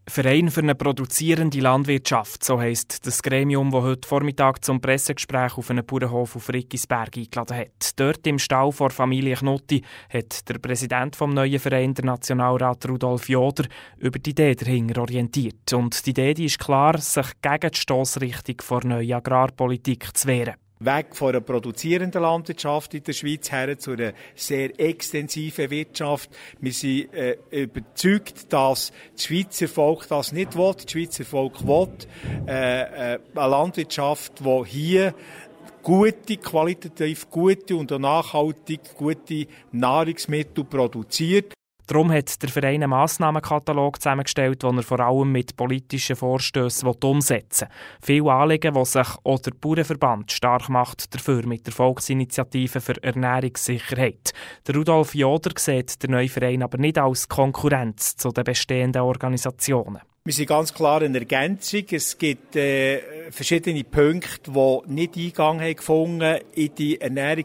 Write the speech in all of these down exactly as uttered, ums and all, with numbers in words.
Verein für eine produzierende Landwirtschaft, so heisst das Gremium, das heute Vormittag zum Pressegespräch auf einen Bauernhof auf Rickisberg eingeladen hat. Dort im Stall vor Familie Knotti hat der Präsident vom neuen Verein, der Nationalrat Rudolf Joder, über die Idee dahinter orientiert. Und die Idee die ist klar, sich gegen die Stossrichtung der neuen Agrarpolitik zu wehren. Weg von einer produzierenden Landwirtschaft in der Schweiz her zu einer sehr extensiven Wirtschaft. Wir sind äh, überzeugt, dass das Schweizer Volk das nicht will. Das Schweizer Volk will äh, äh, eine Landwirtschaft, die hier gute, qualitativ gute und auch nachhaltig gute Nahrungsmittel produziert. Darum hat der Verein einen Massnahmenkatalog zusammengestellt, den er vor allem mit politischen Vorstössen umsetzen will. Viele Anliegen, die sich auch der Bauernverband stark macht, dafür mit der Volksinitiative für Ernährungssicherheit. Der Rudolf Joder sieht den neuen Verein aber nicht als Konkurrenz zu den bestehenden Organisationen. Wir sind ganz klar eine Ergänzung. Es gibt äh, verschiedene Punkte, die nicht Eingang haben gefunden in die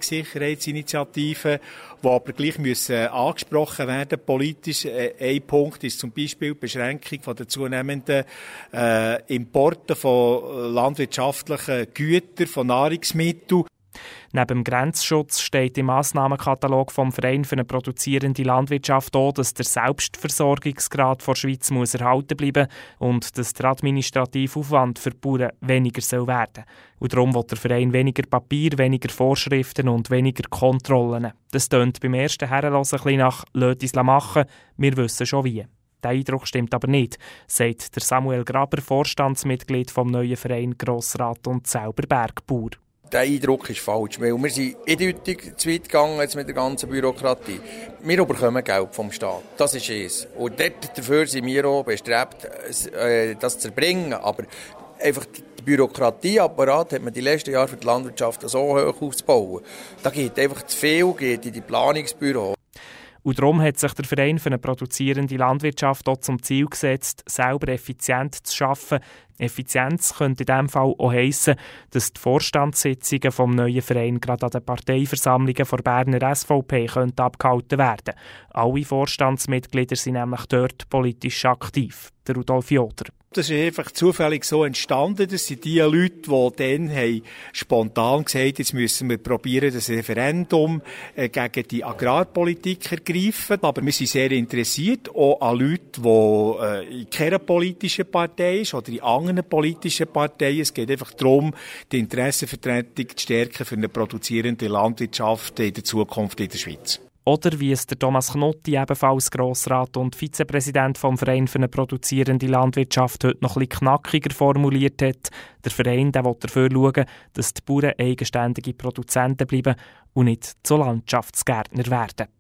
Ernährungssicherheitsinitiative, die aber gleich müssen angesprochen werden politisch. Äh, ein Punkt ist zum Beispiel die Beschränkung von der zunehmenden äh, Importe von landwirtschaftlichen Gütern, von Nahrungsmitteln. Neben dem Grenzschutz steht im Massnahmenkatalog vom Verein für eine produzierende Landwirtschaft auch, dass der Selbstversorgungsgrad der Schweiz muss erhalten bleiben und dass der administrative Aufwand für die Bauern weniger soll werden. Und darum will der Verein weniger Papier, weniger Vorschriften und weniger Kontrollen. Das tönt beim ersten Herrenhören ein bisschen nach «Lass uns machen», wir wissen schon wie. Der Eindruck stimmt aber nicht, sagt der Samuel Graber, Vorstandsmitglied vom neuen Verein Grossrat und selber Bergbauer. Der Eindruck ist falsch, weil wir sind eindeutig zu weit gegangen jetzt mit der ganzen Bürokratie. Wir bekommen Geld vom Staat, das ist es. Und dort dafür sind wir auch bestrebt, das zu erbringen. Aber einfach der Bürokratieapparat hat man die letzten Jahre für die Landwirtschaft so hoch aufzubauen. Da geht einfach zu viel, geht in die Planungsbüros. Und darum hat sich der Verein für eine produzierende Landwirtschaft auch zum Ziel gesetzt, selber effizient zu arbeiten. Effizienz könnte in diesem Fall auch heissen, dass die Vorstandssitzungen vom neuen Verein gerade an den Parteiversammlungen der Berner S V P könnten abgehalten werden. Alle Vorstandsmitglieder sind nämlich dort politisch aktiv. Der Rudolf Joder. Das ist einfach zufällig so entstanden. Das sind die Leute, die dann haben spontan gesagt haben, jetzt müssen wir probieren, das Referendum äh, gegen die Agrarpolitik ergreifen. Aber wir sind sehr interessiert, auch an Leuten, die äh, in keiner politischen Partei sind oder in anderen politischen Parteien. Es geht einfach darum, die Interessenvertretung zu stärken für eine produzierende Landwirtschaft in der Zukunft in der Schweiz. Oder wie es der Thomas Knotti, ebenfalls Grossrat und Vizepräsident vom Verein für eine produzierende Landwirtschaft, heute noch ein bisschen knackiger formuliert hat. Der Verein der will dafür schauen, dass die Bauern eigenständige Produzenten bleiben und nicht zu Landschaftsgärtner werden.